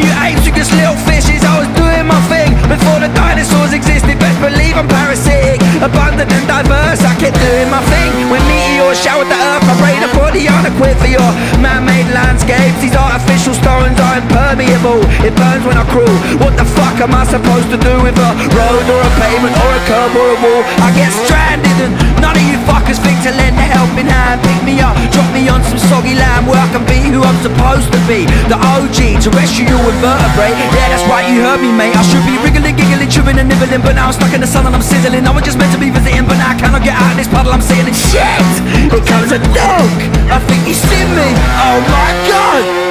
you apes, you just little fishes. I was doing my thing before the dinosaurs existed. Best believe I'm parasitic, abundant and diverse. I kept doing my thing when meteors showered the earth. I prayed a body unequipped for your man-made landscapes. These artificial stones are impermeable, it burns when I crawl. What the fuck am I supposed to do with a road or a pavement or a curb or a wall? I get stranded and none of you fuckers think to lend a helping hand. Pick me up, drop me on some soggy land where I can be who I'm supposed to be. The OG, terrestrial invertebrate. Yeah, that's right, you heard me, mate. I should be wriggling, giggling, chewing and nibbling, but now I'm stuck in the sun and I'm sizzling. I was just meant to be visiting, but now I cannot get out of this puddle I'm sitting in. Shit! Here comes a dog! I think he's seen me! Oh my god!